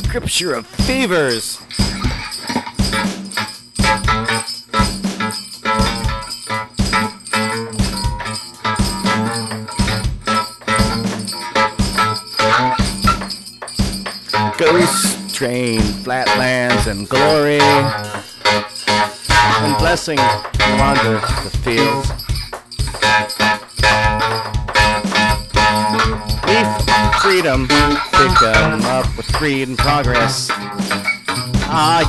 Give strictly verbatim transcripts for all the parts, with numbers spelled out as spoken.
Scripture of Fevers. Ghost train, flatlands, and glory, and blessing wander the fields. Leave freedom, pick 'em up with greed and progress. Ah.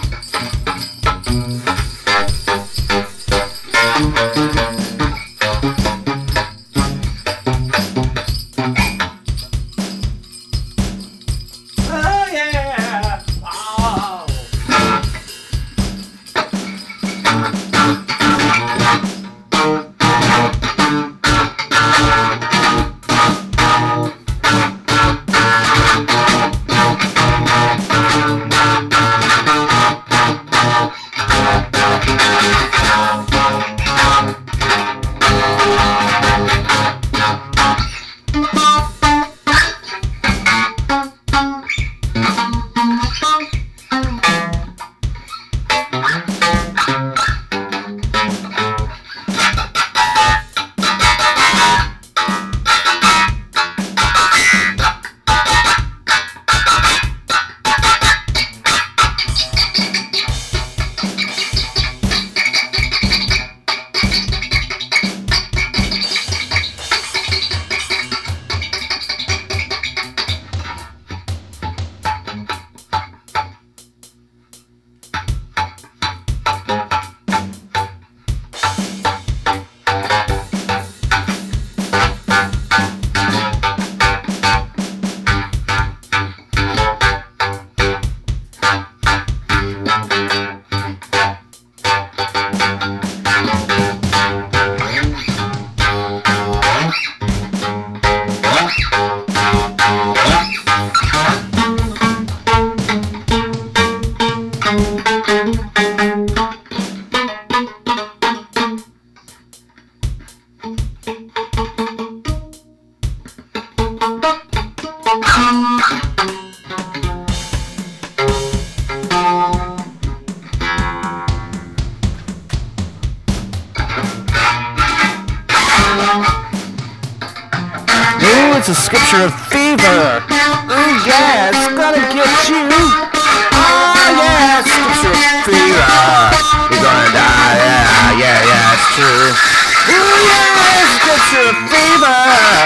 It's a scripture of fever. Ooh, yeah, it's gonna get you. Oh, yeah, it's scripture of fever. You're gonna die, yeah, yeah, yeah, it's true. Ooh, yeah, it's scripture of fever.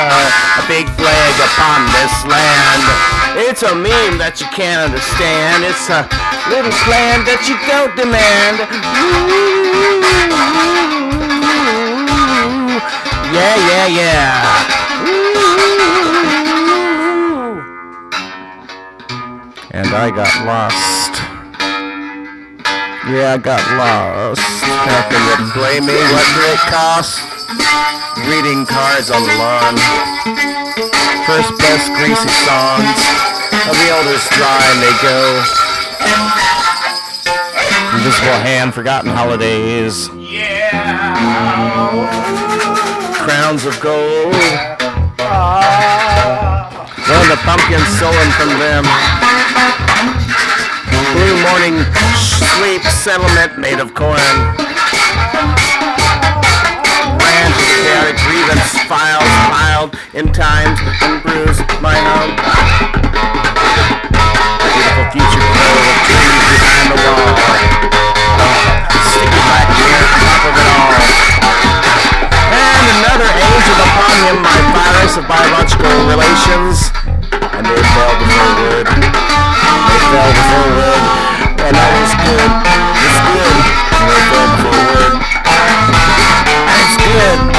A big plague upon this land. It's a meme that you can't understand. It's a little plan that you don't demand. Ooh, yeah, yeah, yeah. And I got lost. Yeah, I got lost. How can you blame me? What did it cost? Reading cards on the lawn. First best greasy songs. Of the elders dry and they go. Invisible hand, forgotten holidays. Yeah. Crowns of gold. Learn the pumpkins stolen from them. Blue morning sleep settlement made of corn. Ran to the chaotic grievance files piled in times and bruised my home. Beautiful future glow of trees behind the wall. Sticky black hair on top of it all. And another angel upon him, my virus of biological relations. And they fell before wood. They fell before wood. And that was good. It's good. And they fell before wood. And it's good.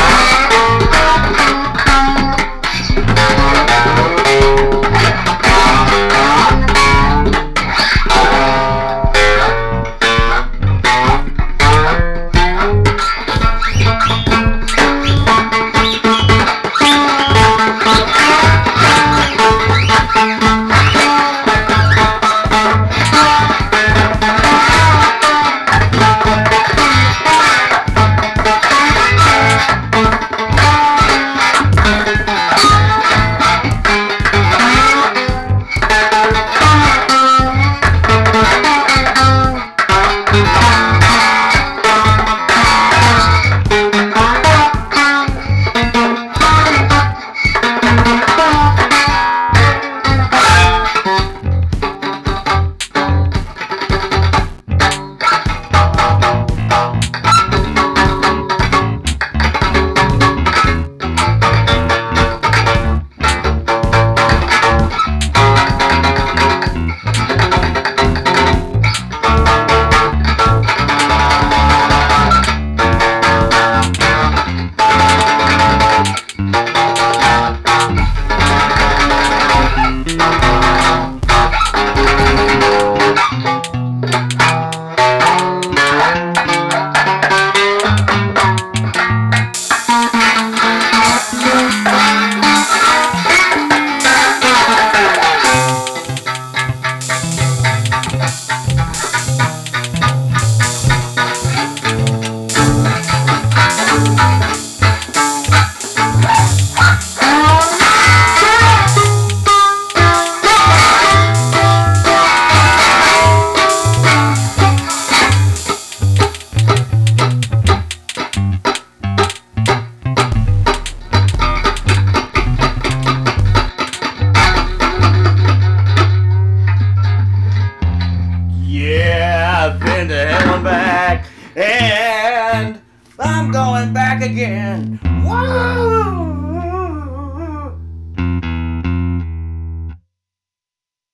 I've been to hell and back, and I'm going back again. Whoa!